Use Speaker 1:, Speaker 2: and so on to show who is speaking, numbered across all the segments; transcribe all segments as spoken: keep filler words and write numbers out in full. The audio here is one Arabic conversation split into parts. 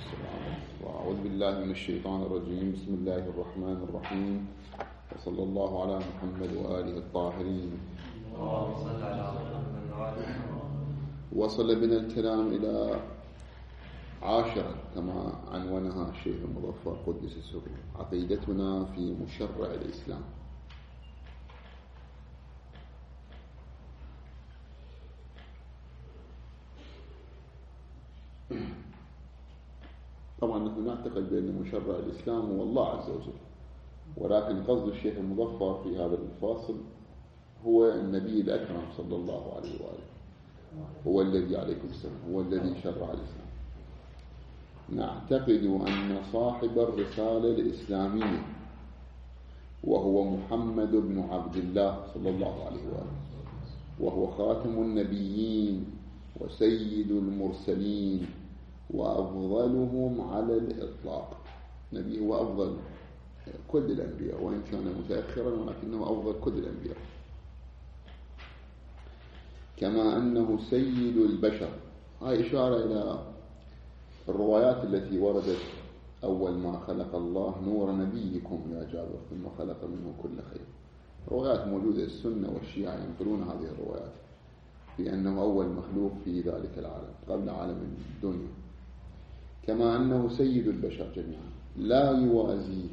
Speaker 1: والسلام. وأعوذ بالله من الشيطان الرجيم. بسم الله الرحمن الرحيم، وصلى الله على محمد وآله الطاهرين. وصل بنا الكلام إلى عاشرة كما عنونها الشيخ المظفر قدس سره، عقيدتنا في مشرع الإسلام. طبعا نحن نعتقد بأن مشرع الإسلام هو الله عز وجل، ولكن قصد الشيخ المظفر في هذا الفاصل هو النبي الأكرم صلى الله عليه وآله، هو الذي عليكم السلام، هو الذي شرع الإسلام. نعتقد أن صاحب الرسالة الإسلامية وهو محمد بن عبد الله صلى الله عليه وآله، وهو خاتم النبيين وسيد المرسلين وأفضلهم على الإطلاق. نبي هو أفضل كل الأنبياء، وإن كان متأخرا ولكنه أفضل كل الأنبياء. كما أنه سيد البشر. هاي إشارة إلى الروايات التي وردت: أول ما خلق الله نور نبيكم يا جابر ثم خلق منه كل خير. روايات موجودة، السنة والشيعة ينقلون هذه الروايات بأنه أول مخلوق في ذلك العالم قبل عالم الدنيا. كما أنه سيد البشر جميعا لا يوازيه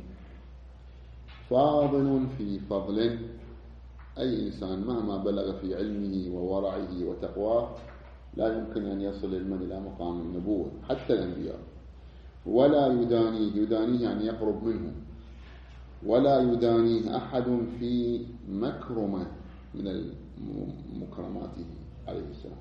Speaker 1: فاضل في فضله. أي إنسان مهما بلغ في علمه وورعه وتقواه لا يمكن أن يصل المن إلى مقام النبوة حتى الأنبياء. ولا يدانيه، يدانيه يعني يقرب منه، ولا يدانيه أحد في مكرمة من مكرماته عليه السلام،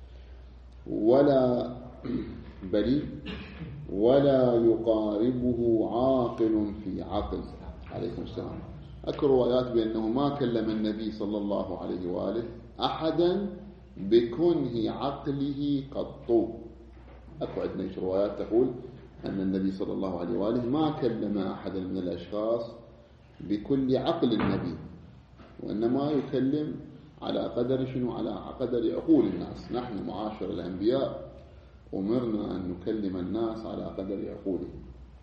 Speaker 1: ولا بريء ولا يقاربه عاقل في عقل عليكم السلام. أكو روايات بأنه ما كلم النبي صلى الله عليه وآله أحدا بكنه عقله قط. أكو عندنا روايات تقول أن النبي صلى الله عليه وآله ما كلم أحدا من الأشخاص بكل عقل النبي، وإنما يكلم على قدر شنو؟ على قدر عقول الناس. نحن معاشر الأنبياء أمرنا أن نكلم الناس على قدر عقولهم.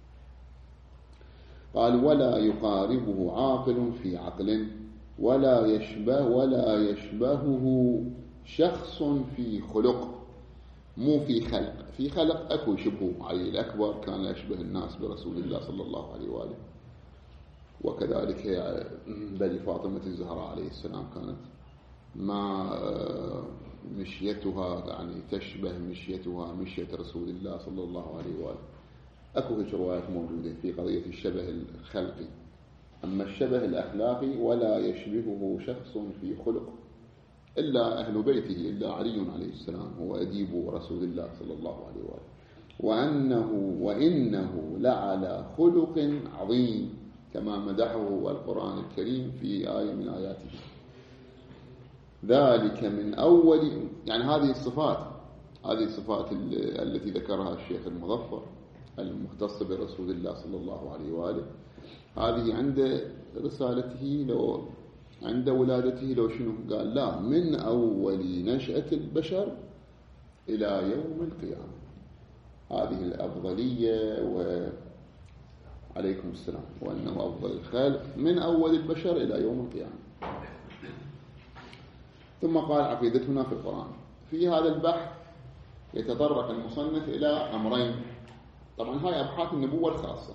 Speaker 1: قال: ولا يقاربه عاقل في عقل ولا يشبه ولا يشبهه شخص في خلق. مو في خلق، في خلق أكو يشبهه. علي الأكبر كان يشبه الناس برسول الله صلى الله عليه وآله، وكذلك بني فاطمة الزهراء عليه السلام كانت مع مشيتها يعني تشبه مشيتها مشية رسول الله صلى الله عليه وآله. أكو هيك روايات موجودة في قضية الشبه الخلقي. أما الشبه الأخلاقي ولا يشبهه شخص في خلق إلا أهل بيته، إلا علي عليه السلام هو أديب رسول الله صلى الله عليه وآله. وأنه وإنه لعلى خلق عظيم كما مدحه القرآن الكريم في آية من آياته. ذلك من أول، يعني هذه الصفات هذه الصفات التي ذكرها الشيخ المظفر المختصة برسول الله صلى الله عليه وآله، هذه عند رسالته لو عند ولادته لو شنو قال: لا، من أول نشأة البشر إلى يوم القيامة. هذه الأفضلية وعليكم السلام، وأنه أفضل الخلق من أول البشر إلى يوم القيامة. ثم قال: عقيدتنا في القرآن. في هذا البحث يتطرق المصنف إلى أمرين. طبعا هاي أبحاث النبوة الخاصة.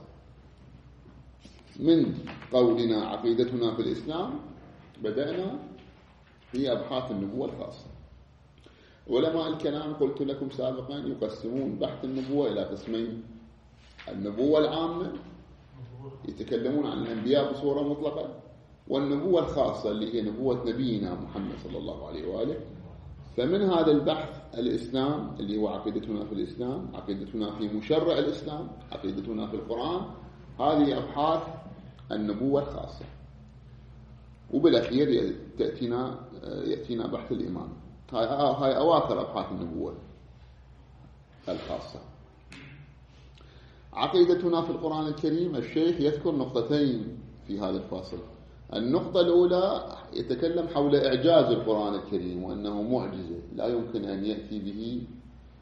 Speaker 1: من قولنا عقيدتنا في الإسلام بدأنا في أبحاث النبوة الخاصة. علماء الكلام قلت لكم سابقا يقسمون بحث النبوة إلى قسمين: النبوة العامة يتكلمون عن الأنبياء بصورة مطلقة، والنبوة الخاصة اللي هي نبوة نبينا محمد صلى الله عليه وآله. فمن هذا البحث الإسلام اللي هو عقيدتنا في الإسلام، عقيدتنا في مشرع الإسلام، عقيدتنا في القرآن. هذه أبحاث النبوة الخاصة. وبالأخير تأتينا يأتينا بحث الإيمان. هاي هاي أواخر أبحاث النبوة الخاصة. عقيدتنا في القرآن الكريم، الشيخ يذكر نقطتين في هذا الفاصل. النقطة الأولى يتكلم حول إعجاز القرآن الكريم، وأنه معجزة لا يمكن أن يأتي به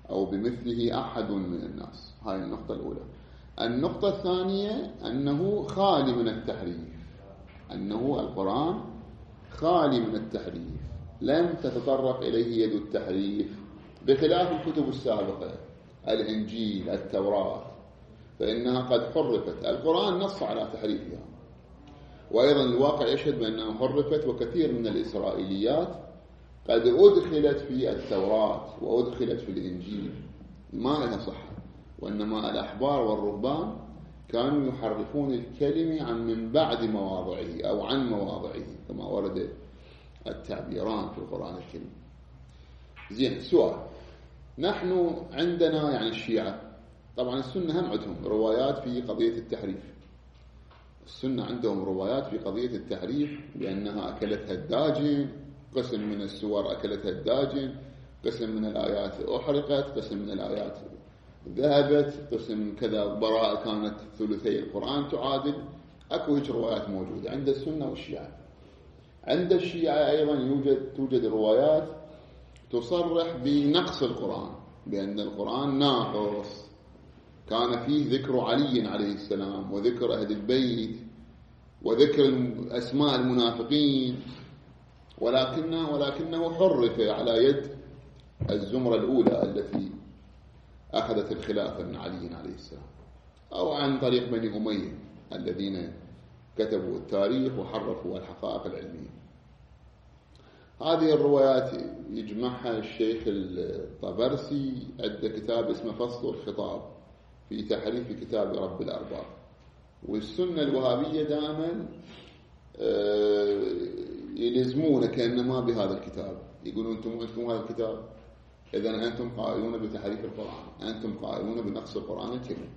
Speaker 1: أو بمثله أحد من الناس. هاي النقطة الأولى. النقطة الثانية أنه خالي من التحريف، أنه القرآن خالي من التحريف، لم تتطرق إليه يد التحريف بخلاف الكتب السابقة، الإنجيل، التوراة، فإنها قد حرفت. القرآن نص على تحريفها، وأيضا الواقع يشهد بأنها حرفت، وكثير من الإسرائيليات قد أدخلت في التوراة وأدخلت في الإنجيل ما لها صحة، وإنما الأحبار والرهبان كانوا يحرفون الكلمة عن من بعد مواضعه أو عن مواضعه كما ورد التعبيران في القرآن الكريم. زين، السؤال، نحن عندنا يعني الشيعة طبعا السنة هم عندهم روايات في قضية التحريف. السنة عندهم روايات في قضية التحريف بأنها أكلتها الداجن، قسم من السور أكلتها الداجن، قسم من الآيات أحرقت، قسم من الآيات ذهبت، قسم كذا براءة كانت ثلثي القرآن تعادل. أكو هيك روايات موجودة عند السنة والشيعة. عند الشيعة أيضا يوجد توجد روايات تصرح بنقص القرآن، بأن القرآن ناقص، كان فيه ذكر علي عليه السلام وذكر أهل البيت وذكر أسماء المنافقين، ولكنه, ولكنه حرف على يد الزمرة الأولى التي أخذت الخلافة من علي عليه السلام، أو عن طريق بني أمية الذين كتبوا التاريخ وحرفوا الحقائق العلمية. هذه الروايات يجمعها الشيخ الطبرسي، عنده كتاب اسمه فصل الخطاب في تحريف كتاب رب الأرباب. والسنة الوهابية دائما يلزمون كأنما بهذا الكتاب، يقولون أنتم عندكم هذا الكتاب، إذن أنتم قائلون بتحريف القرآن، أنتم قائلون بنقص القرآن الكريم.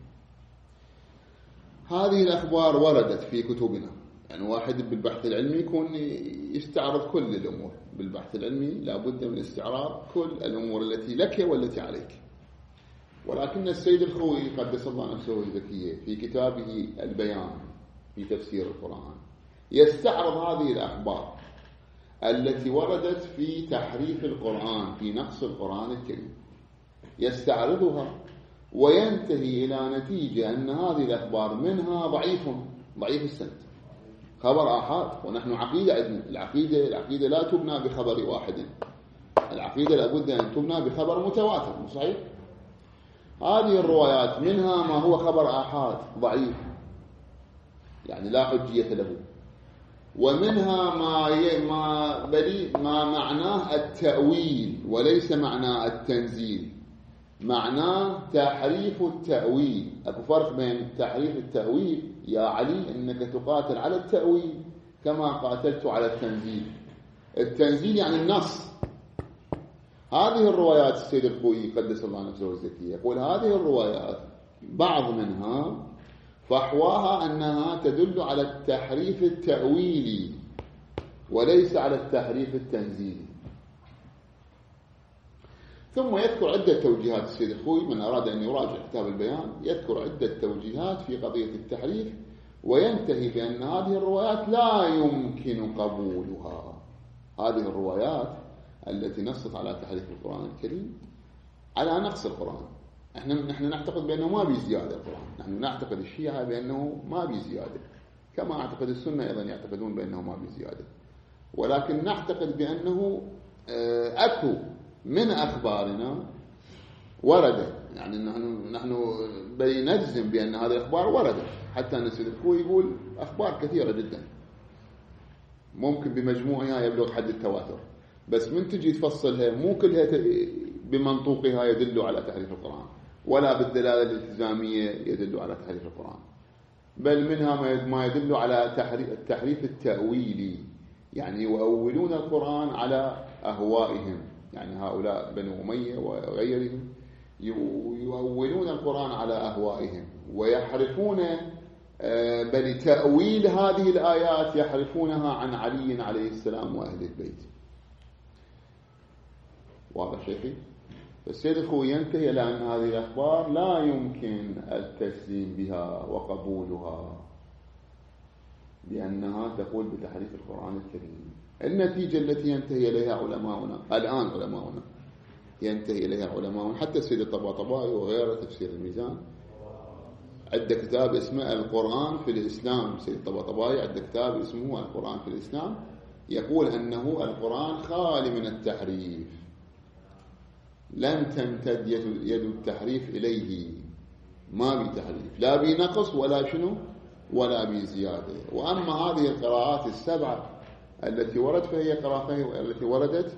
Speaker 1: هذه الأخبار وردت في كتبنا، يعني واحد بالبحث العلمي يكون يستعرض كل الأمور. بالبحث العلمي لابد من استعراض كل الأمور التي لك والتي عليك. ولكن السيد الخوئي قدس الله نفسه الزكية في كتابه البيان في تفسير القرآن يستعرض هذه الأخبار التي وردت في تحريف القرآن، في نقص القرآن الكريم، يستعرضها وينتهي إلى نتيجة أن هذه الأخبار منها ضعيف ضعيف السند، خبر آحاد. ونحن عقيدة عندنا، العقيدة العقيدة لا تبنى بخبر واحد، العقيدة لابد أن تبنى بخبر متواتر، صحيح؟ هذه الروايات منها ما هو خبر آحاد ضعيف يعني لا حجية له، ومنها ما ما بلي ما معناه التأويل وليس معناه التنزيل، معناه تحريف التأويل. أكو فرق بين تحريف التأويل، يا علي إنك تقاتل على التأويل كما قاتلت على التنزيل. التنزيل يعني النص. هذه الروايات السيد الخوئي قدس الله نفسه الزكية يقول هذه الروايات بعض منها فحواها أنها تدل على التحريف التأويلي وليس على التحريف التنزيلي. ثم يذكر عدة توجيهات السيد الخوئي، من أراد أن يراجع كتاب البيان يذكر عدة توجيهات في قضية التحريف، وينتهي بأن هذه الروايات لا يمكن قبولها. هذه الروايات التي نصت على تحريف القرآن الكريم على نقص القرآن. احنا نحن نعتقد بأنه ما بي زيادة القرآن، نحن نعتقد الشيعة بأنه ما بي زيادة، كما اعتقد السنة أيضا يعتقدون بأنه ما بي زيادة. ولكن نعتقد بأنه أكو من أخبارنا وردت، يعني نحن نحن بنجزم بأن هذه الأخبار وردت، حتى أن السيد الخوئي يقول أخبار كثيرة جدا ممكن بمجموعها يبلغ حد التواتر، بس من تجي تفصلها مو كلها بمنطوقها يدل على تحريف القرآن، ولا بالدلالة الالتزامية يدل على تحريف القرآن، بل منها ما يدل على التحريف التأويلي، يعني يؤولون القرآن على أهوائهم، يعني هؤلاء بنو أمية وغيرهم يؤولون القرآن على أهوائهم ويحرفون، بل تأويل هذه الآيات يحرفونها عن علي عليه السلام وأهل البيت. واضح شيخي؟ فالسيد الخوئي ينتهي إلى أن هذه الأخبار لا يمكن التسليم بها وقبولها لأنها تقول بتحريف القرآن الكريم. النتيجة التي ينتهي إليها علماؤنا الآن علماؤنا ينتهي إليها العلماء، حتى السيد الطباطبائي وغيره تفسير الميزان عنده كتاب اسمه القرآن في الإسلام. السيد الطباطبائي عنده كتاب اسمه القرآن في الإسلام، يقول أنه القرآن خالي من التحريف، لم تمتد يد التحريف إليه، ما بتحريف لا بنقص ولا شنو ولا بزيادة. وأما هذه القراءات السبعة التي ورد فهي قراءة التي وردت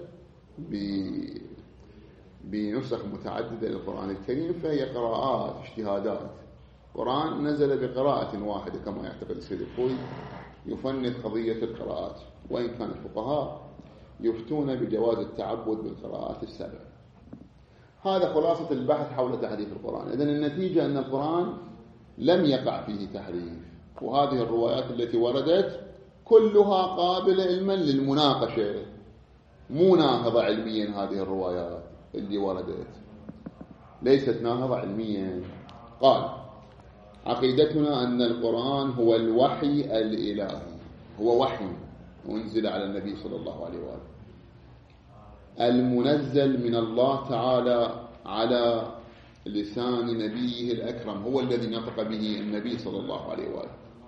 Speaker 1: بنسخ متعددة للقرآن الكريم، فهي قراءات اجتهادات. القرآن نزل بقراءة واحدة كما يعتقد السيد الخوي، يفند قضية القراءات، وإن كان الفقهاء يفتون بجواز التعبد بالقراءات السبع. هذا خلاصة البحث حول تحريف القرآن. إذن النتيجة أن القرآن لم يقع فيه تحريف، وهذه الروايات التي وردت كلها قابلة علما للمناقشة، مو ناهضة علميا. هذه الروايات اللي وردت ليست ناهضة علميا. قال: عقيدتنا أن القرآن هو الوحي الإلهي، هو وحي أنزل على النبي صلى الله عليه وآله، المنزل من الله تعالى على لسان نبيه الأكرم، هو الذي نطق به النبي صلى الله عليه وآله،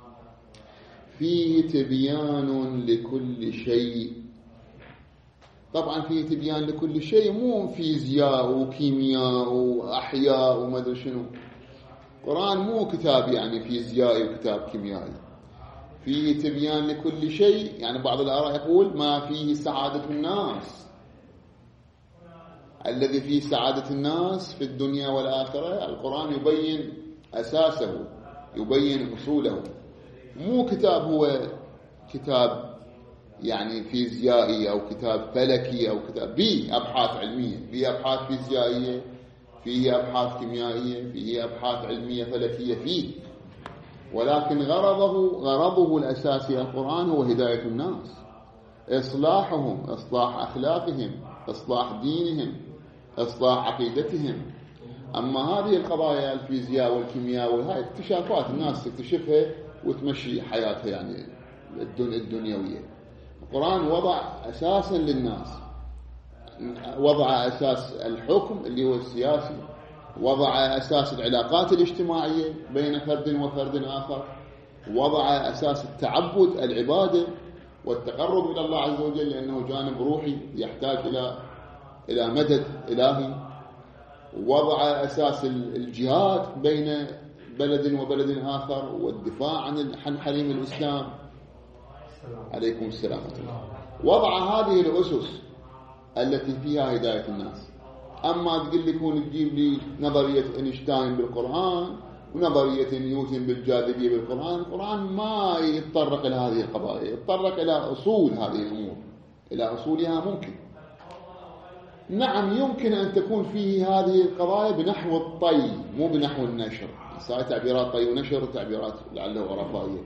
Speaker 1: فيه تبيان لكل شيء. طبعا فيه تبيان لكل شيء، مو فيزياء وكيمياء وأحياء وما أدري شنو. القرآن مو كتاب يعني فيزيائي وكتاب كيميائي، فيه تبيان لكل شيء. يعني بعض الآراء يقول ما فيه سعادة الناس، الذي فيه سعادة الناس في الدنيا والآخرة. القرآن يبين أساسه، يبين أصوله. مو كتاب هو كتاب يعني فيزيائي أو كتاب فلكي أو كتاب به أبحاث علمية، فيه أبحاث فيزيائية، فيه أبحاث كيميائية، فيه أبحاث علمية فلكية فيه، ولكن غرضه غرضه الأساسي القرآن هو هداية الناس، إصلاحهم، إصلاح أخلاقهم، إصلاح دينهم، إصلاح عقيدتهم. أما هذه القضايا الفيزياء والكيمياء وهي اكتشافات الناس تكتشفها وتمشي حياتها يعني الدنيوية. القرآن وضع أساسا للناس، وضع أساس الحكم اللي هو السياسي، وضع أساس العلاقات الاجتماعية بين فرد وفرد آخر، وضع أساس التعبد العبادة والتقرب إلى الله عز وجل، لأنه جانب روحي يحتاج إلى إلى مدد إلهي. وضع أساس الجهاد بين بلد وبلد آخر والدفاع عن حريم الإسلام. عليكم السلام. وضع هذه الأسس التي فيها هداية الناس. أما تقول لي كون تجيب لي نظرية أينشتاين بالقرآن ونظرية نيوتن بالجاذبية بالقرآن، القرآن ما يتطرق إلى هذه القضايا، يتطرق إلى أصول هذه الأمور، إلى أصولها. ممكن نعم يمكن أن تكون فيه هذه القضايا بنحو الطي، مو بنحو النشر. صار تعبيرات طي ونشر تعبيرات لعله غرفائية.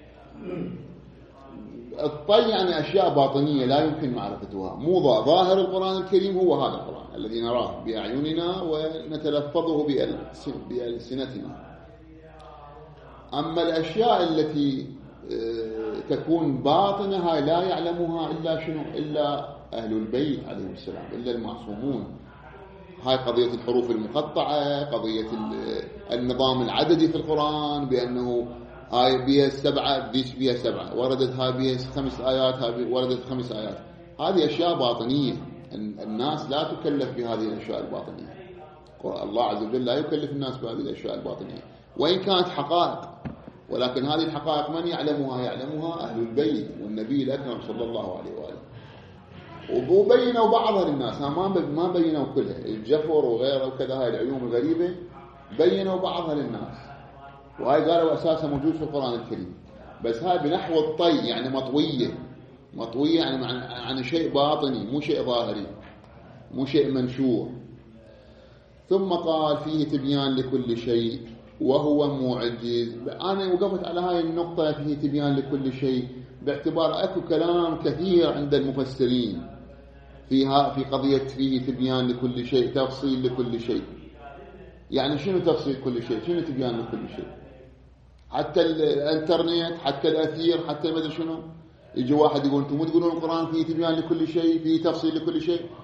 Speaker 1: الطي يعني أشياء باطنية لا يمكن معرفتها، مو ظاهر القرآن الكريم هو هذا القرآن الذي نراه بأعيننا ونتلفظه بألسنتنا. أما الأشياء التي تكون باطنة هاي لا يعلمها إلا شنو؟ إلا أهل البيت عليهم السلام، إلا المعصومون. هاي قضية الحروف المقطعة، قضية النظام العددي في القرآن، بأنه هاي بيها سبعة ديش بيها سبعة، وردت هاي بيها خمس آيات، هاي وردت خمس آيات. هذه أشياء باطنية، الناس لا تكلف بهذه الأشياء الباطنية. الله عز وجل لا يكلف الناس بهذه الأشياء الباطنية، وإن كانت حقائق، ولكن هذه الحقائق من يعلمها؟ يعلمها أهل البيت والنبي الأكرم صلى الله عليه وآله. وبينوا بعضها للناس، ما ما بينوا كلها. الجفر وغيره وكذا، هاي العلوم الغريبة بينوا بعضها للناس، وهاي قالوا أساسا موجود في القرآن الكريم. بس هاي بنحو الطي، يعني مطوية، مطوية يعني عن شيء باطني، مو شيء ظاهري، مو شيء منشور. ثم قال فيه تبيان لكل شيء وهو معجز. أنا وقفت على هاي النقطة، فيه تبيان لكل شيء، باعتبار أكو كلام كثير عند المفسرين فيها في قضية فيه تبيان لكل شيء، تفصيل لكل شيء. يعني شنو تفصيل كل شيء؟ شنو تبيان لكل شيء؟ حتى الانترنت، حتى الأثير، حتى ما أدري شنو. يجي واحد يقول أنتم مو تقولون القرآن فيه تبيان لكل شيء، فيه تفصيل لكل شيء؟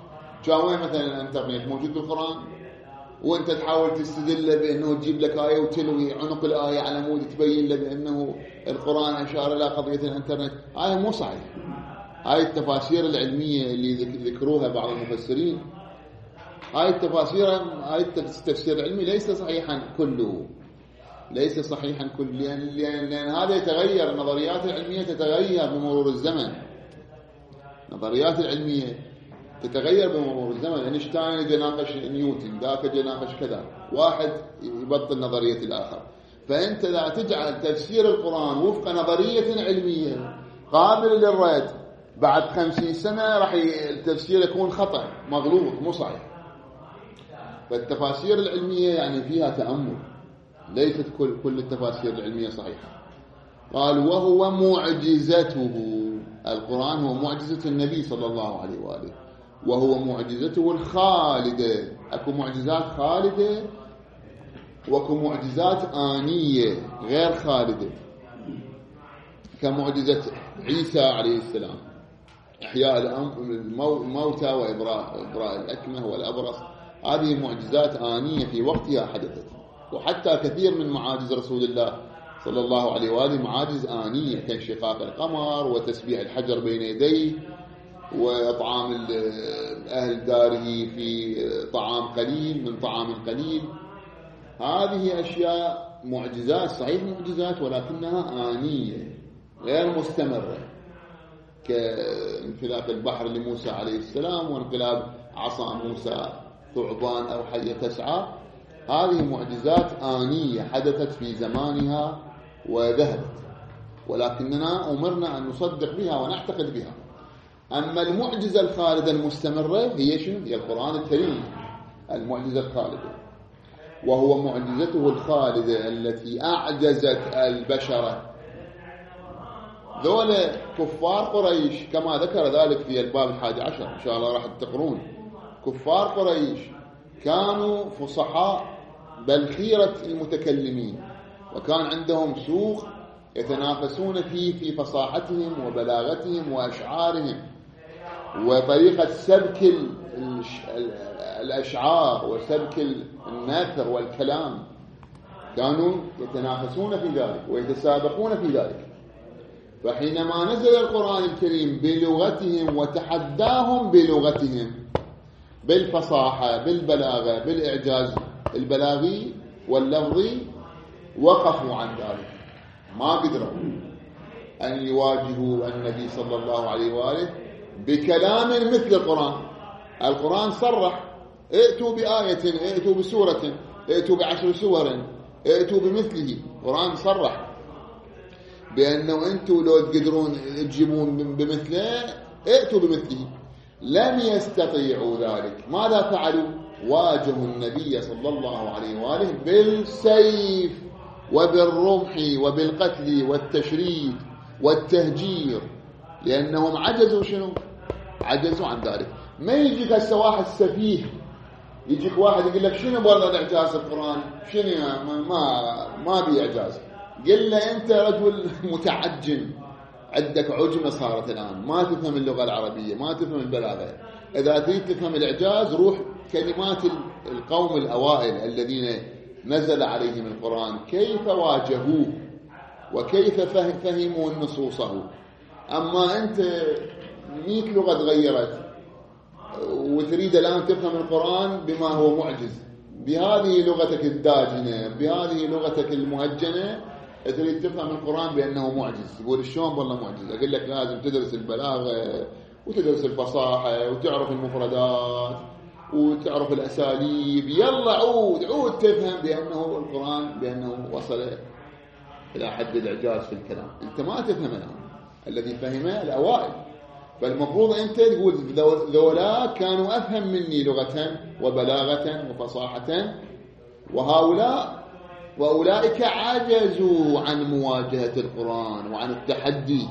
Speaker 1: كان وين مثلا الانترنت موجود بالقرآن وانت تحاول تستدل بانه تجيب لك آية وتلوي عنق الآية على مود تبين له بانه القرآن اشار الى قضية الانترنت. هاي مو صحيح. هاي التفاسير العلمية اللي ذكروها بعض المفسرين، هاي التفاسير هاي التفسير العلمي ليس صحيحا كله، ليس صحيحا كله، لأن, لأن, لأن هذا يتغير. النظريات العلمية تتغير بمرور الزمن، النظريات العلمية تتغير بمرور الزمن. اينشتاين يعني يناقش نيوتن، ذاك يناقش كذا، واحد يبطل نظرية الآخر. فأنت لا تجعل تفسير القرآن وفق نظرية علمية قابل للرد، بعد خمسين سنة راح التفسير يكون خطأ مغلوط مو صحيح. فالتفاسير العلمية يعني فيها تأمل، ليست كل كل التفاسير العلمية صحيحة. قال وهو معجزته، القرآن هو معجزة النبي صلى الله عليه وآله، وهو معجزته الخالدة. أكو معجزات خالدة وأكو معجزات آنية غير خالدة، كمعجزة عيسى عليه السلام، إحياء الموتى وإبراء الأكمه والأبرص. هذه معجزات آنية في وقتها حدثت. وحتى كثير من معاجز رسول الله صلى الله عليه وآله معاجز آنية، كانشقاق القمر وتسبيح الحجر بين يديه وإطعام أهل داره في طعام قليل من طعام قليل. هذه أشياء معجزات، صحيح معجزات، ولكنها آنية غير مستمرة، كانفلاق البحر لموسى عليه السلام وانقلاب عصا موسى ثعبان أو حية تسعى. هذه معجزات آنية حدثت في زمانها وذهبت، ولكننا أمرنا أن نصدق بها ونعتقد بها. أما المعجزة الخالدة المستمرة هي شنو؟ هي القرآن الكريم، المعجزة الخالدة. وهو معجزته الخالدة التي أعجزت البشرة. ذولا كفار قريش كما ذكر ذلك في الباب الحادي عشر، إن شاء الله راح تقرون. كفار قريش كانوا فصحاء بل خيرة المتكلمين، وكان عندهم سوق يتنافسون فيه في فصاحتهم وبلاغتهم وأشعارهم وطريقة سبك الأشعار وسبك النثر والكلام. كانوا يتنافسون في ذلك ويتسابقون في ذلك. فحينما نزل القرآن الكريم بلغتهم وتحداهم بلغتهم بالفصاحة بالبلاغة بالإعجاز البلاغي واللفظي، وقفوا عن ذلك، ما قدروا أن يواجهوا النبي صلى الله عليه وآله بكلام مثل القرآن. القرآن صرح: ائتوا بآية، ائتوا بسورة، ائتوا بعشر سور، ائتوا بمثله. القرآن صرح بأنه أنتوا لو تقدرون تجيبون بمثله ائتوا بمثله. لم يستطيعوا ذلك. ماذا فعلوا؟ واجهوا النبي صلى الله عليه وآله بالسيف وبالرمح وبالقتل والتشريد والتهجير، لأنهم عجزوا. شنو؟ عجزوا عن ذلك. ما يجيك هسه واحد سفيه يجيك واحد يقول لك شنو برضه الاعجاز القرآن؟ شنو ما ما, ما بي اعجاز. قل له انت رجل متعجم، عندك عجمه صارت الان، ما تفهم اللغه العربيه، ما تفهم البلاغه. اذا تريد تفهم الاعجاز روح كلمات القوم الاوائل الذين نزل عليهم القرآن، كيف واجهوه وكيف فهموا نصوصه. اما انت مئة لغه تغيرت وتريد الآن تفهم القرآن بما هو معجز، بهذه لغتك الداجنة، بهذه لغتك المهجنة تريد تفهم القرآن بأنه معجز. تقول شلون والله معجز؟ أقول لك لازم تدرس البلاغة وتدرس الفصاحة وتعرف المفردات وتعرف الأساليب. يلا عود عود تفهم بأنه القرآن بأنه وصل إلى حد الإعجاز في الكلام. أنت ما تفهم الآن، الذي فهمه الأوائل. فالمفروض أنت تقول ذولا كانوا أفهم مني لغة وبلاغة وفصاحة، وهؤلاء وأولئك عجزوا عن مواجهة القرآن وعن التحدي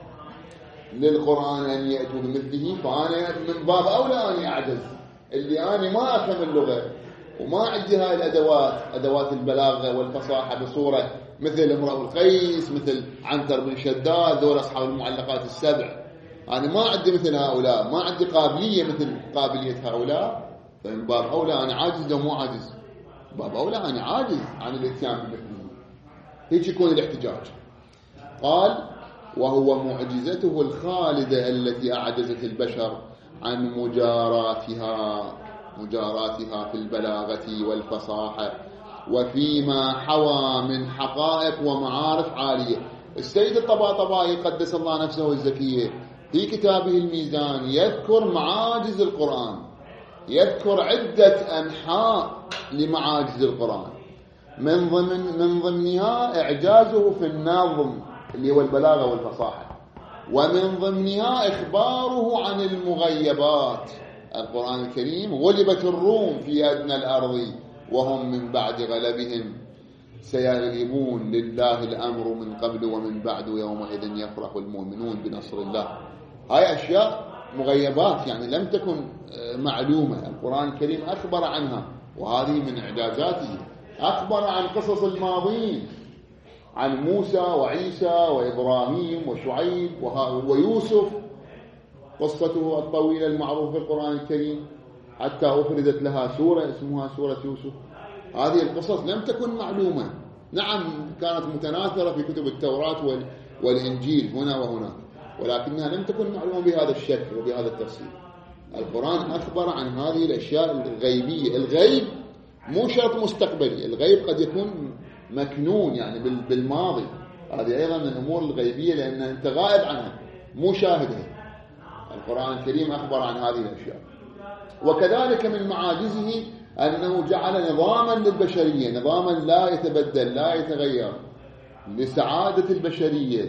Speaker 1: للقرآن أن يأتوا بمثله. فأنا من باب أولى أن أعجز، اللي أنا ما أفهم اللغة وما عندي هاي الأدوات، أدوات البلاغة والفصاحة بصورة مثل امرؤ القيس، مثل عنتر بن شداد، ذول أصحاب المعلقات السبع. أنا ما عندي مثل هؤلاء، ما عندي قابلية مثل قابلية هؤلاء، فمن باب أولى أنا عاجز لو مو عاجز، باب أولى أنا عاجز عن الاتيان بمثله. هيك يكون الاحتجاج. قال وهو معجزته الخالدة التي أعجزت البشر عن مجاراتها مجاراتها في البلاغة والفصاحة وفيما حوى من حقائق ومعارف عالية. السيد الطباطبائي قدس الله نفسه الزكية في كتابه الميزان يذكر معاجز القرآن، يذكر عدة أنحاء لمعاجز القرآن، من ضمن من ضمنها إعجازه في النظم اللي هو البلاغة والفصاحة، ومن ضمنها إخباره عن المغيبات. القرآن الكريم غلبت الروم في أدنى الأرض وهم من بعد غلبهم سيغلبون لله الأمر من قبل ومن بعد يومئذ يفرح المؤمنون بنصر الله. هاي أشياء مغيبات يعني لم تكن معلومة، القرآن الكريم أخبر عنها، وهذه من إعجازاته. أخبر عن قصص الماضين، عن موسى وعيسى وإبراهيم وشعيب ويوسف، قصته الطويلة المعروفة في القرآن الكريم حتى أفردت لها سورة اسمها سورة يوسف. هذه القصص لم تكن معلومة، نعم كانت متناثرة في كتب التوراة والإنجيل هنا وهناك، ولكنها لم تكن معلومة بهذا الشكل وبهذا التفصيل. القرآن أخبر عن هذه الأشياء الغيبية. الغيب مو شرط مستقبلي، الغيب قد يكون مكنون يعني بالماضي، هذه أيضا من الأمور الغيبية لأن أنت غائب عنها مو شاهدها. القرآن الكريم أخبر عن هذه الأشياء. وكذلك من معاجزه أنه جعل نظاما للبشرية، نظاما لا يتبدل لا يتغير، لسعادة البشرية،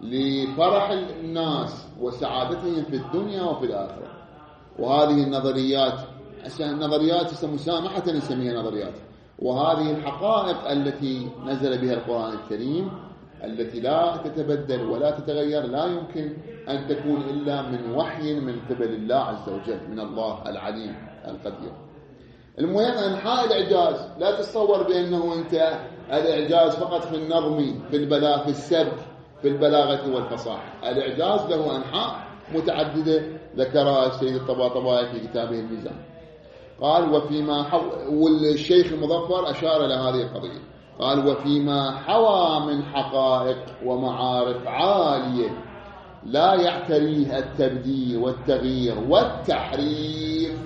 Speaker 1: لفرح الناس وسعادتهم في الدنيا وفي الآخرة. وهذه النظريات النظريات مسامحة نسميها نظريات، وهذه الحقائق التي نزل بها القرآن الكريم التي لا تتبدل ولا تتغير لا يمكن أن تكون إلا من وحي من قبل الله عز وجل، من الله العليم القدير. المهم أنحاء الإعجاز لا تتصور بأنه أنت الإعجاز فقط في النظم، في البلاغة، في السبك، في البلاغة والفصاحة. الإعجاز له أنحاء متعددة ذكرها السيد الطباطبائي في كتابه الميزان. قال وفيما حو... والشيخ المظفر أشار إلى هذه القضية، قال وفيما حوى من حقائق ومعارف عالية لا يعتريه التبديل والتغيير والتحريف.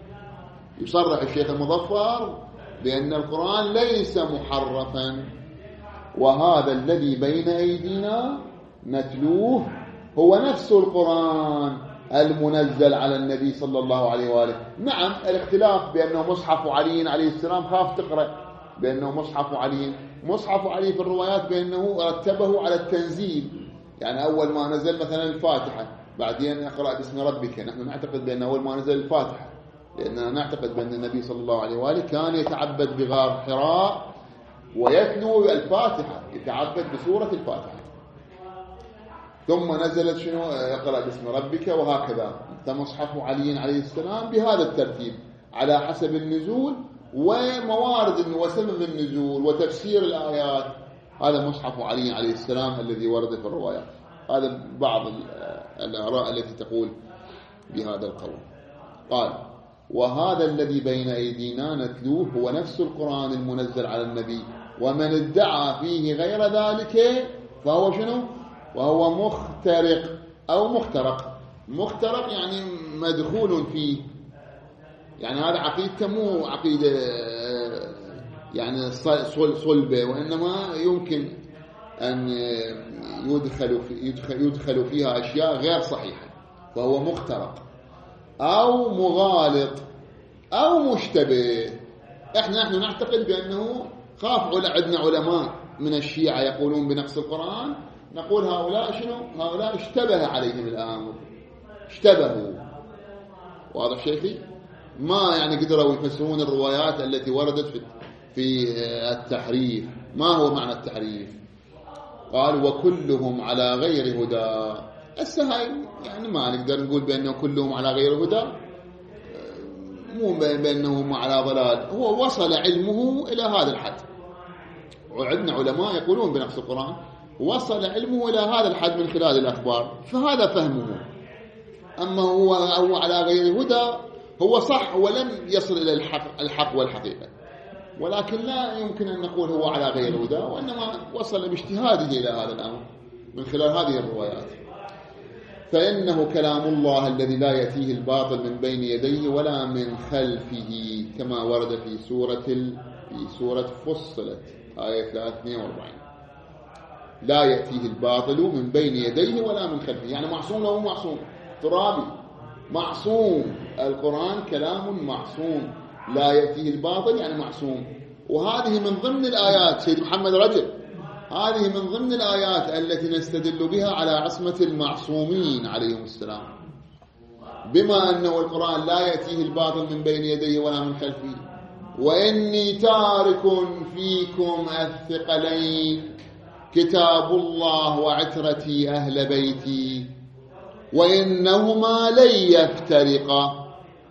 Speaker 1: يصرح الشيخ المظفر بأن القرآن ليس محرفا، وهذا الذي بين أيدينا نتلوه هو نفس القرآن المنزل على النبي صلى الله عليه وآله. نعم الاختلاف بأنه مصحف علي عليه السلام، خاف تقرأ بأنه مصحف علي، مصحف علي في الروايات بأنه رتبه على التنزيل، يعني أول ما نزل مثلا الفاتحة بعدين اقرأ باسم ربك. نحن نعتقد بأن أول ما نزل الفاتحة، لأننا نعتقد بأن النبي صلى الله عليه وآله كان يتعبد بغار حراء ويتلو الفاتحة، يتعبد بسورة الفاتحة، ثم نزلت شنو اقرأ باسم ربك، وهكذا مصحف علي عليه السلام بهذا الترتيب على حسب النزول وموارد وسبب النزول وتفسير الآيات. هذا مصحف علي عليه السلام الذي ورد في الروايات. هذا بعض الآراء التي تقول بهذا القول. قال وهذا الذي بين أيدينا نتلوه هو نفس القرآن المنزل على النبي، ومن ادعى فيه غير ذلك فهو شنو؟ وهو مخترق أو مخترق. مخترق يعني مدخول فيه، يعني هذا عقيدته مو عقيدة يعني صلبة، وإنما يمكن أن يدخل, في يدخل, يدخل فيها أشياء غير صحيحة، فهو مخترق أو مغالط أو مشتبه. إحنا نحن نعتقد بأنه خاف على عندنا علماء من الشيعة يقولون بنقص القرآن، نقول هؤلاء شنو؟ هؤلاء اشتبه عليهم الأمر، اشتبهوا. واضح شيخي؟ ما يعني قدروا يفسرون الروايات التي وردت في في التحريف. ما هو معنى التحريف؟ قال وكلهم على غير هدى. السهل يعني ما نقدر نقول بأنه كلهم على غير هدى، مو بأنهم على ضلال، هو وصل علمه إلى هذا الحد. وعندنا علماء يقولون بنفس القرآن وصل علمه إلى هذا الحد من خلال الأخبار، فهذا فهمه. أما هو, هو على غير هدى، هو صح ولم يصل إلى الحق, الحق والحقيقة، ولكن لا يمكن أن نقول هو على غير هدى، وإنما وصل باجتهاده إلى هذا الأمر من خلال هذه الروايات. فإنه كلام الله الذي لا يأتيه الباطل من بين يديه ولا من خلفه، كما ورد في سورة في سورة فصلت آية ثلاثة اثنين وأربعين. لا يأتيه الباطل من بين يديه ولا من خلفه، يعني معصوم له معصوم، ترابي معصوم. القرآن كلام معصوم، لا يأتيه الباطل يعني معصوم. وهذه من ضمن الآيات، سيد محمد رجب، هذه من ضمن الآيات التي نستدل بها على عصمة المعصومين عليهم السلام، بما أنه القرآن لا يأتيه الباطل من بين يديه ولا من خلفه. وإني تارك فيكم الثقلين كتاب الله وعترتي أهل بيتي وإنهما لن يفترقا.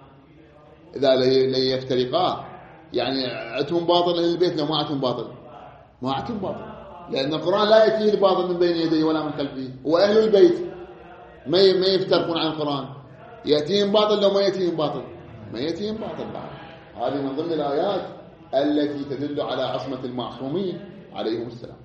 Speaker 1: إذا لن يفترقا يعني عتهم باطل أهل البيت، لو ما عتهم باطل ما عتهم باطل، لأن القرآن لا يأتيه الباطل من بين يديه ولا من خلفه، وأهل البيت ما ما يفترقون عن القرآن، يأتيهم باطل لو ما يأتيهم باطل ما يأتيهم باطل بعد. هذه من ضمن الآيات التي تدل على عصمة المعصومين عليهم السلام.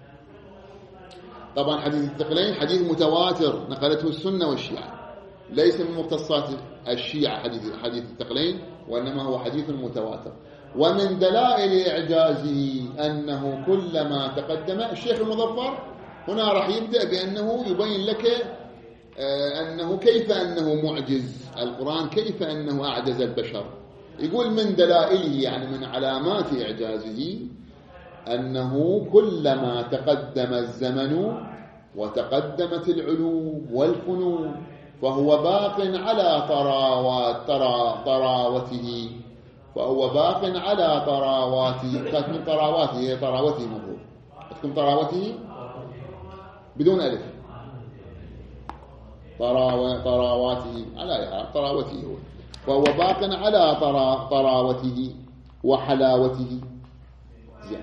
Speaker 1: طبعا حديث الثقلين حديث متواتر نقلته السنة والشيعة، ليس من مختصات الشيعة حديث حديث الثقلين، وإنما هو حديث متواتر. ومن دلائل إعجازه أنه كلما تقدم، الشيخ المظفر هنا راح يبدأ بأنه يبين لك أنه كيف أنه معجز القرآن، كيف أنه أعجز البشر. يقول من دلائله يعني من علامات إعجازه أنه كلما تقدم الزمن وتقدمت العلوم والفنون فهو باق على طراوات طرا طراوته فهو باق على طراواته. كانت من طراواته، هي طراوته مفروض تكون طراوته بدون ألف، طراو طراواته على طراوته هو، فهو باق على طرا طراوته وحلاوته. زين.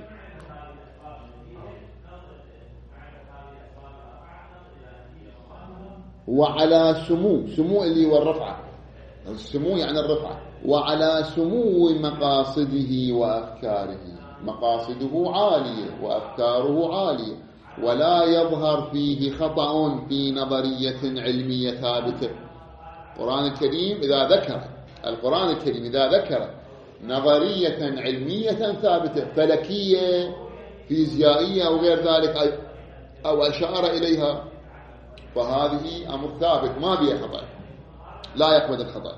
Speaker 1: وعلى سمو، سمو اللي هو الرفعة، السمو يعني الرفعة، وعلى سمو مقاصده وأفكاره، مقاصده عالية وأفكاره عالية، ولا يظهر فيه خطأ في نظرية علمية ثابتة. القرآن الكريم إذا ذكر القرآن الكريم إذا ذكر نظرية علمية ثابتة فلكية فيزيائية أو غير ذلك أو أشار إليها، فهذه أمر ثابت ما بها خطأ، لا يقبل الخطأ.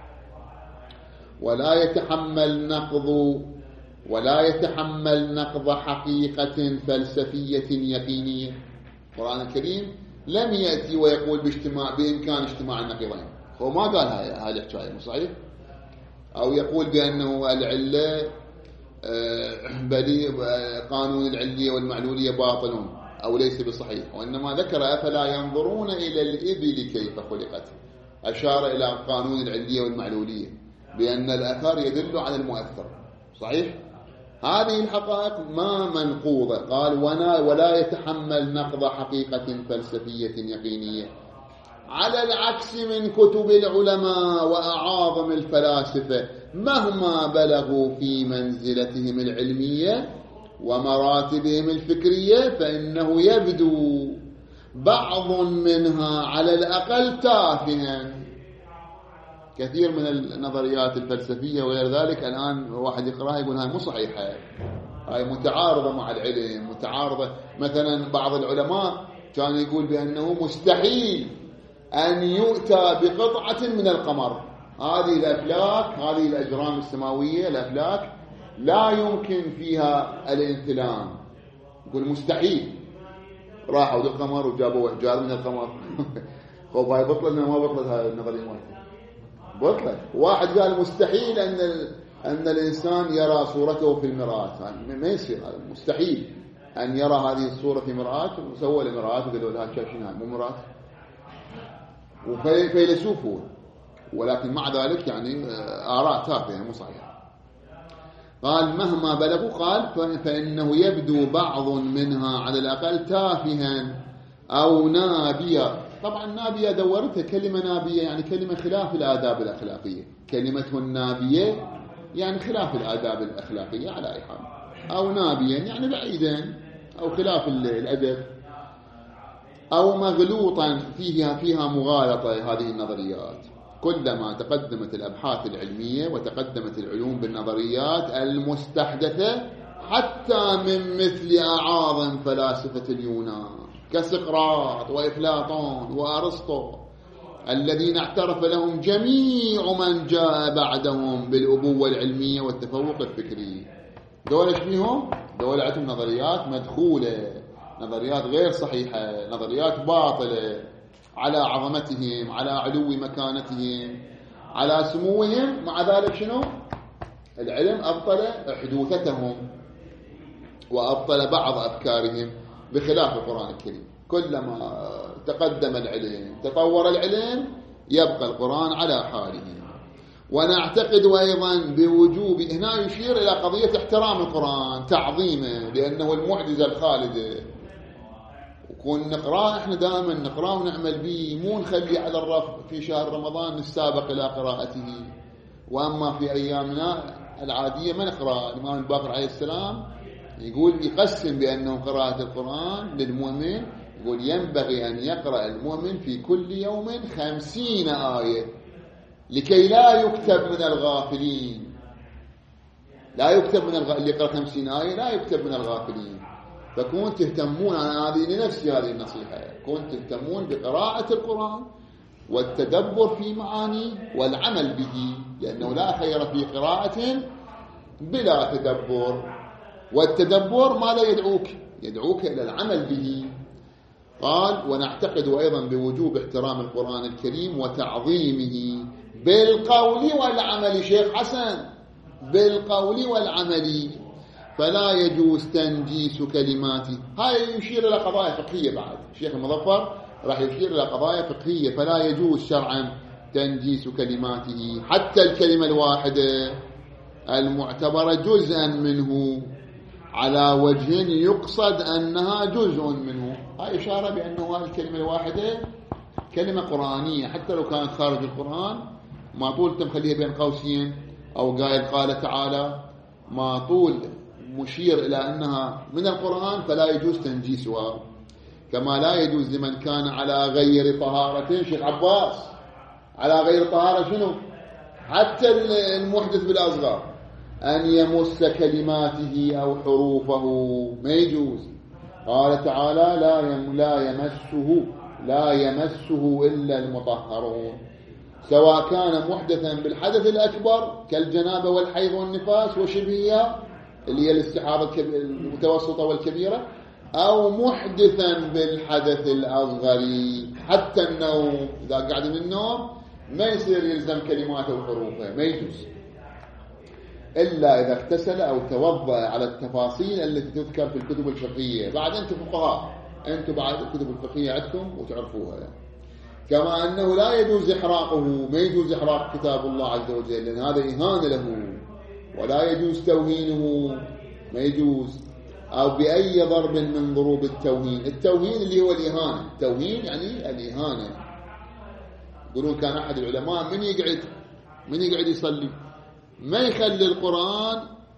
Speaker 1: ولا يتحمل نقض ولا يتحمل نقض حقيقة فلسفية يقينية. القرآن الكريم لم يأتي ويقول باجتماع بإمكان اجتماع النقيضين، هو ما قال هذه الحكاية، مو صحيح؟ أو يقول بأنه العلة بديع، قانون العلية والمعلولية باطل أو ليس بصحيح، وإنما ذكر أفلا ينظرون إلى الإبل كيف خلقت، أشار إلى قانون العلية والمعلولية بأن الأثر يدل على المؤثر، صحيح؟ هذه الحقائق ما منقوضة. قال ولا, ولا يتحمل نقض حقيقة فلسفية يقينية، على العكس من كتب العلماء وأعاظم الفلاسفة مهما بلغوا في منزلتهم العلمية ومراتبهم الفكرية، فإنه يبدو بعض منها على الأقل تافها. كثير من النظريات الفلسفية وغير ذلك الآن واحد يقرأها يقول هاي مو صحيحة، هاي متعارضة مع العلم، متعارضة. مثلا بعض العلماء كان يقول بأنه مستحيل أن يؤتى بقطعة من القمر، هذه الأفلاك، هذه الأجرام السماوية الأفلاك لا يمكن فيها الانثلام، يقول مستحيل. راحوا للقمر وجابوا احجار من القمر خوف هاي بطلت ما بطلت هاي النظرية مالته، بطلت. واحد قال مستحيل أن أن الإنسان يرى صورته في المرآة، يعني ما يصير، هذا مستحيل أن يرى هذه الصورة في مرآة، وسووا المرآة وقالوا لها شاشين هاي مو مرآة، وفيلسوف هو، ولكن مع ذلك يعني آراء تافهة مو صحيحة. قال مهما بلغوا، قال فإنه يبدو بعض منها على الأقل تافها أو نابيا طبعا نابية دورتها كلمة نابية يعني كلمة خلاف الآداب الأخلاقية، كلمة النابية يعني خلاف الآداب الأخلاقية على أي حال، أو نابيا يعني بعيدا أو خلاف الأدب، أو مغلوطا فيها فيها مغالطة هذه النظريات. كلما تقدمت الأبحاث العلمية وتقدمت العلوم بالنظريات المستحدثة حتى من مثل أعاظم فلاسفة اليونان كسقراط وأفلاطون وأرسطو الذين اعترف لهم جميع من جاء بعدهم بالأبوة العلمية والتفوق الفكري، دول ايش فيهم؟ دول عندهم نظريات مدخولة، نظريات غير صحيحة، نظريات باطلة على عظمتهم، على علو مكانتهم، على سموهم. مع ذلك شنو؟ العلم أبطل حدوثتهم وأبطل بعض أفكارهم بخلاف القرآن الكريم. كلما تقدم العلم تطور العلم يبقى القرآن على حاله. ونعتقد أيضا بوجوب، هنا يشير إلى قضية احترام القرآن تعظيمه لأنه المعجزة الخالدة، وكون نقرأ احنا دائما نقرأ ونعمل به، مو نخلي على الرف في شهر رمضان نستابق إلى قراءته، وأما في أيامنا العادية ما نقرأ. الإمام الباقر عليه السلام يقول يقسم بأنه قراءة القرآن للمؤمن، يقول ينبغي أن يقرأ المؤمن في كل يوم خمسين آية لكي لا يكتب من الغافلين. لا يكتب من الغ... اللي يقرأ خمسين آية لا يكتب من الغافلين. فكون تهتمون، أنا هذه لنفسي هذه النصيحة، كون تهتمون بقراءة القرآن والتدبر في معانيه والعمل به، لأنه لا خير في قراءة بلا تدبر، والتدبر ماذا يدعوك؟ يدعوك إلى العمل به. قال ونعتقد أيضا بوجوب احترام القرآن الكريم وتعظيمه بالقول والعمل. شيخ حسن، بالقول والعمل، فلا يجوز تنجيس كلماته. هاي يشير إلى قضايا فقهية بعد، الشيخ المظفر راح يشير إلى قضايا فقهية. فلا يجوز شرعا تنجيس كلماته، حتى الكلمة الواحدة المعتبرة جزءا منه على وجه يقصد أنها جزء منه. هاي إشارة بأنه هذه الكلمة الواحدة كلمة قرآنية حتى لو كانت خارج القرآن، ما طول تمخليها بين قوسين أو قائل قال تعالى، ما طول مشير إلى أنها من القرآن فلا يجوز تنجيسها. كما لا يجوز لمن كان على غير طهارة، شيخ عباس على غير طهارة شنو؟ حتى المحدث بالأصغر أن يمس كلماته أو حروفه ما يجوز. قال تعالى لا يم لا يمسه لا يمسه إلا المطهرون، سواء كان محدثا بالحدث الأكبر كالجنابة والحيض والنفاس وشبهها اللي هي الاستحاضة المتوسطة والكبيرة، أو محدثا بالحدث الأصغر. حتى النوم، إذا قاعد من النوم ما يصير يلزم كلماته وحروفه، ما يجوز إلا إذا اغتسل أو توضأ على التفاصيل التي تذكر في الكتب الفقهية. بعد أنتم فقهاء، أنتم بعد الكتب الفقهية عندكم وتعرفوها. كما أنه لا يجوز إحراقه، ما يجوز إحراق كتاب الله عز وجل لأن هذا إهانة له، ولا يجوز توهينه، ما يجوز، أو بأي ضرب من ضروب التوهين. التوهين اللي هو الإهانة، التوهين يعني الإهانة. يقولون كان أحد العلماء من يقعد من يقعد يصلي ما يخلي القرآن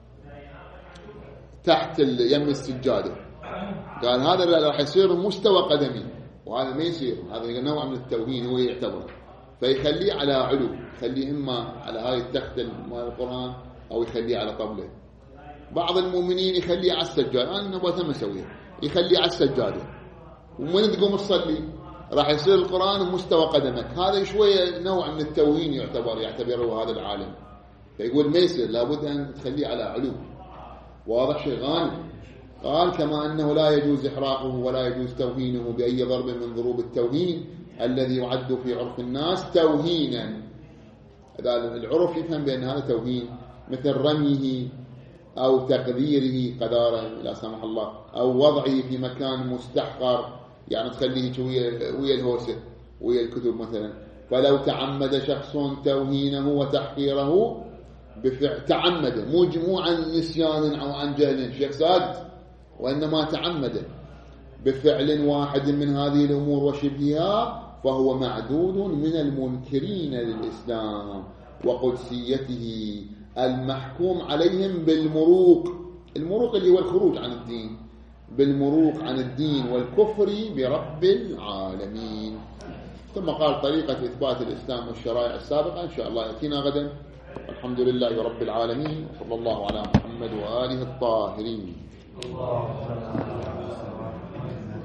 Speaker 1: تحت يم السجادة، قال هذا راح يصير مستوى قدمي، وهذا ما يصير، هذا نوع من التوهين هو يعتبره، فيخليه على علو، يخليه إما على هاي التخت مال القرآن أو يخليه على طبله. بعض المؤمنين يخليه على السجادة، أنا نبغى مسويه، يخليه على السجادة، ومن تقوم تصلي راح يصير القرآن مستوى قدمك. هذا شوية نوع من التوهين يعتبر يعتبره هذا العالم، فيقول ما يصير، لابد أن تخليه على علو. واضح شيء غانم؟ قال كما أنه لا يجوز إحراقه ولا يجوز توهينه بأي ضرب من ضروب التوهين الذي يعد في عرف الناس توهينا. إذا العرف يفهم بأن هذا توهين، مثل رميه أو تقديره قداره لا سمح الله، أو وضعه في مكان مستحقر، يعني تخليه ويا الهوسة ويا الكتب مثلا. فلو تعمد شخص توهينه وتحقيره بفعل، تعمد مو مو عن نسيان أو عن جهل شيخ ساد، وإنما تعمد بفعل واحد من هذه الأمور وشبهها، فهو معدود من المنكرين للإسلام وقدسيته المحكوم عليهم بالمروق. المروق اللي هو الخروج عن الدين، بالمروق عن الدين والكفر برب العالمين. ثم قال طريقة إثبات الإسلام والشرائع السابقة إن شاء الله يأتينا غدا. الحمد لله رب العالمين، وصلى الله على محمد وآله الطاهرين.